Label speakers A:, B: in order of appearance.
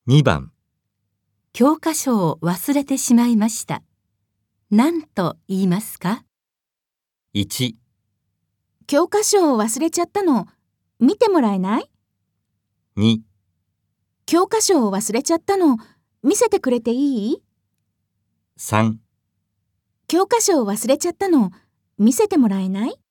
A: 2番、
B: 教科書を忘れてしまいました。何と言いますか？
A: 1、
C: 教科書を忘れちゃったの、見てもらえない？
A: 2、
C: 教科書を忘れちゃったの、見せてくれていい？
A: 3
C: 教科書を忘れちゃったの、見せてもらえない？